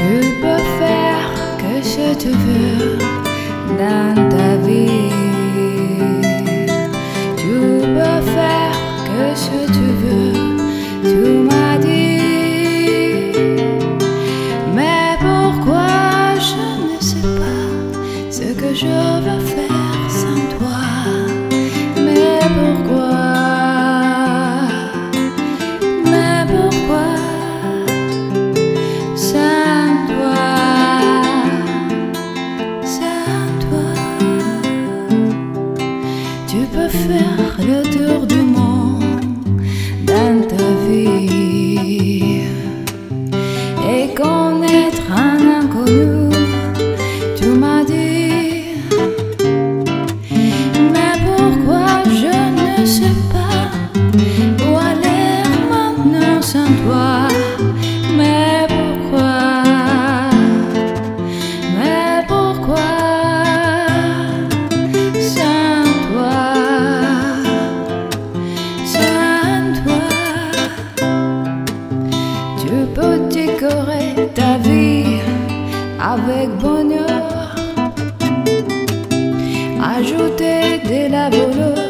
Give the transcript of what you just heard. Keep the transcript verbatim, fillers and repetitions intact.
Tu peux faire que ce que tu veux dans ta vie. Tu peux faire que ce que tu veux, tu m'as dit. Mais pourquoi je ne sais pas ce que je veux faire sans toi. Mais pourquoi? Mais pourquoi? Tu peux faire le tour du monde dans ta vie et connaître un inconnu, tu m'as dit. Mais pourquoi je ne sais pas où aller maintenant sans toi. Mais pourquoi? Mais pourquoi? Tu peux décorer ta vie avec bonheur, ajouter de la valeur